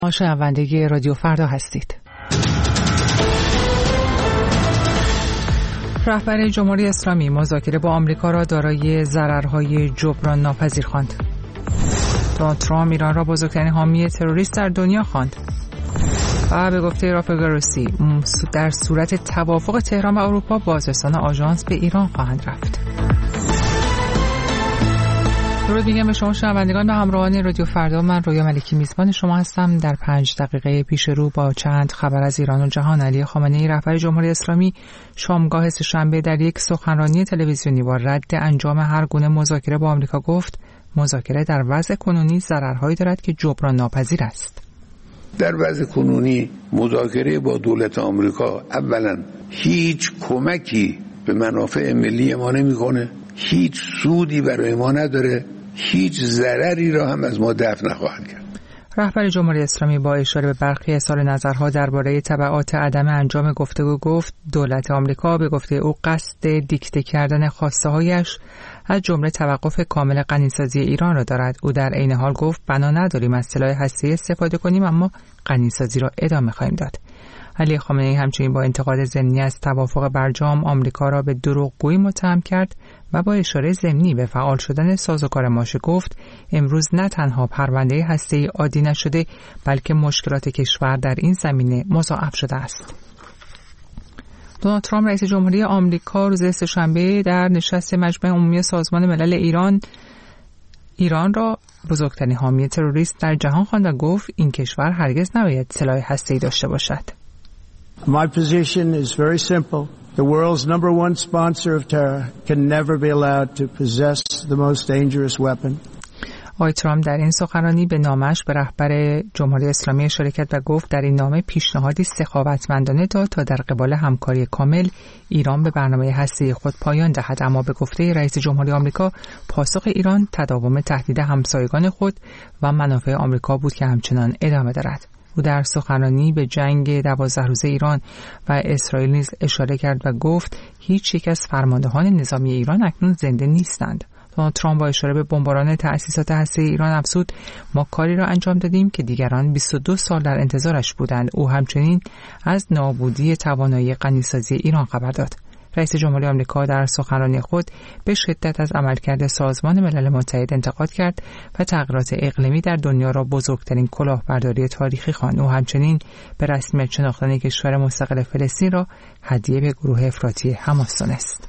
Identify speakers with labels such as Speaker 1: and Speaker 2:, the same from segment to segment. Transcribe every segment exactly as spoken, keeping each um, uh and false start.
Speaker 1: شنونده رادیو فردا هستید. رهبر جمهوری اسلامی مذاکره با آمریکا را دارای ضررهای جبران ناپذیر خواند. دونالد ترامپ ایران را بزرگترین حامی تروریست در دنیا خواند. و به گفته رافل گروسی در صورت توافق تهران و اروپا بازرسان آژانس به ایران خواهند رفت. درود میگم به شما شنوندگان و همراهان رادیو فردا. من رویا ملکی میزبان شما هستم. در پنج دقیقه پیش رو با چند خبر از ایران و جهان. علی خامنه‌ای رهبر جمهوری اسلامی شامگاه سه‌شنبه در یک سخنرانی تلویزیونی با رد انجام هر گونه مذاکره با آمریکا گفت مذاکره در وضع کنونی ضررهایی دارد که جبران ناپذیر است.
Speaker 2: در وضع کنونی مذاکره با دولت آمریکا اولا هیچ کمکی به منافع ملی ما نمی‌کنه، هیچ سودی برای ما نداره، هیچ ضرری را هم از ما دفع نخواهد کرد.
Speaker 1: رهبر جمهوری اسلامی با اشاره به برخی اظهار نظرها درباره تبعات عدم انجام گفتگو گفت دولت آمریکا به گفته او قصد دیکته کردن خواسته‌هایش از جمله توقف کامل غنیسازی ایران را دارد. او در عین حال گفت بنا نداریم از سلاح هسته‌ای استفاده کنیم اما غنیسازی را ادامه خواهیم داد. علی خامنه‌ای همچنین با انتقاد ضمنی از توافق برجام آمریکا را به دروغگویی متهم کرد و با اشاره ضمنی به فعال شدن سازوکار ماشه گفت امروز نه تنها پرونده هسته‌ای عادی نشده بلکه مشکلات کشور در این زمینه مضاعف شده است. دونالد ترامپ رئیس جمهوری آمریکا روز سه‌شنبه در نشست مجمع عمومی سازمان ملل ایران ایران را بزرگترین حامی تروریست در جهان خواند و گفت این کشور هرگز نباید سلاح هسته‌ای داشته باشد.
Speaker 3: My position is very simple. The world's number one sponsor of terror can never be allowed to possess the most dangerous weapon.
Speaker 1: آقای ترامپ در این سخنرانی به نامش به رهبر جمهوری اسلامی اشاره کرد و گفت در این نامه پیشنهادی سخاوتمندانه داد تا در قبال همکاری کامل ایران به برنامه هسته‌ای خود پایان دهد، اما به گفته رئیس جمهوری آمریکا پاسخ ایران تداوم تهدید همسایگان خود و منافع آمریکا بود که همچنان ادامه دارد. او در سخنرانی به جنگ دوازده روزه ایران و اسرائیل نیز اشاره کرد و گفت هیچ یک از فرماندهان نظامی ایران اکنون زنده نیستند. دونالد ترامپ با اشاره به بمباران تأسیسات هسته‌ای ایران افزود ما کاری را انجام دادیم که دیگران بیست و دو سال در انتظارش بودند. او همچنین از نابودی توانایی غنیسازی ایران خبر داد. رئیس جمهوری آمریکا در سخنرانی خود به شدت از عملکرد سازمان ملل متحد انتقاد کرد و تغییرات اقلیمی در دنیا را بزرگترین کلاهبرداری تاریخی خواند. او همچنین به رسمیت شناختن کشور مستقل فلسطین را هدیه به گروه افراطی حماس دانست.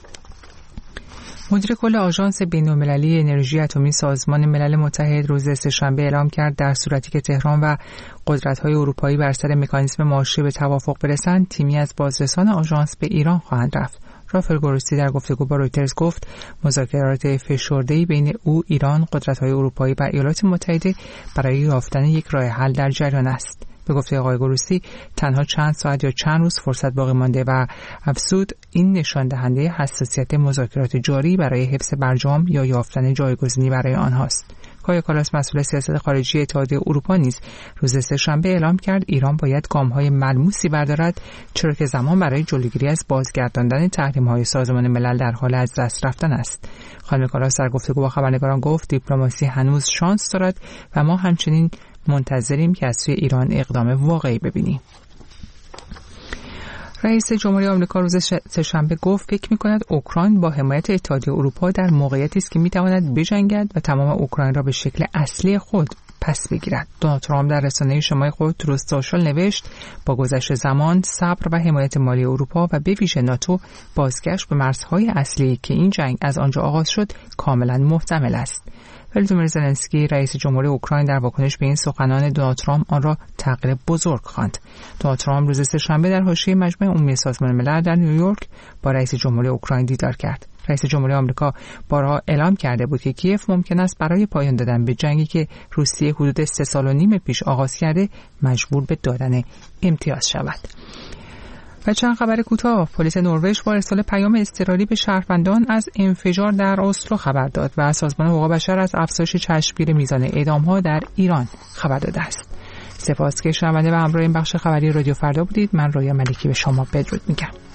Speaker 1: مدیر کل آژانس بین‌المللی انرژی اتمی سازمان ملل متحد روز سه‌شنبه اعلام کرد در صورتی که تهران و قدرت‌های اروپایی بر سر مکانیزم ماشه به توافق برسند تیمی از بازرسان آژانس به ایران خواهند رفت. رافل گروسی در گفتگو با رویترز گفت مذاکرات فشرده‌ای بین او، ایران، قدرت‌های اروپایی و ایالات متحده برای یافتن یک راه حل در جریان است. به گفته آقای گروسی تنها چند ساعت یا چند روز فرصت باقی مانده و افزود این نشان دهنده حساسیت مذاکرات جاری برای حفظ برجام یا یافتن جایگزینی برای آنهاست. کایا کالاس مسئول سیاست خارجی اتحادیه اروپا نیز روز سه‌شنبه اعلام کرد ایران باید گام‌های ملموسی بردارد چرا که زمان برای جلوگیری از بازگرداندن تحریم‌های سازمان ملل در حال از دست رفتن است. خانم کالاس در گفتگو با خبرنگاران گفت دیپلماسی هنوز شانس دارد و ما همچنین منتظریم که از سوی ایران اقدام واقعی ببینیم. رئیس جمهوری آمریکا روز سه‌شنبه گفت فکر می‌کند اوکراین با حمایت اتحادیه اروپا در موقعیتی است که می‌تواند بجنگد و تمام اوکراین را به شکل اصلی خود پس بگیرد. دونالد ترامپ در رسانه اجتماعی خود تروث سوشال نوشت با گذشت زمان صبر و حمایت مالی اروپا و به ویژه ناتو بازگشت به مرزهای اصلی که این جنگ از آنجا آغاز شد کاملا محتمل است. ولادیمیر زلنسکی رئیس جمهوری اوکراین در واکنش به این سخنان دونالد ترامپ آن را تغییر بزرگ خواند. دونالد ترامپ روز سه‌شنبه در حاشیه مجمع عمومی سازمان ملل در نیویورک با رئیس جمهوری اوکراین دیدار کرد. رئیس جمهوری آمریکا بارها اعلام کرده بود که کیف ممکن است برای پایان دادن به جنگی که روسیه حدود سه سال و نیم پیش آغاز کرده مجبور به دادن امتیاز شود. و چند خبر کوتاه. پلیس نروژ با ارسال پیام اضطراری به شهروندان از انفجار در اسلو خبر داد و سازمان حقوق بشر از افزایش چشمگیر میزان اعدام‌ها در ایران خبر داده است. سپاس که شنونده و همراه این بخش خبری رادیو فردا بودید. من رویا ملکی به شما بدرود میگم.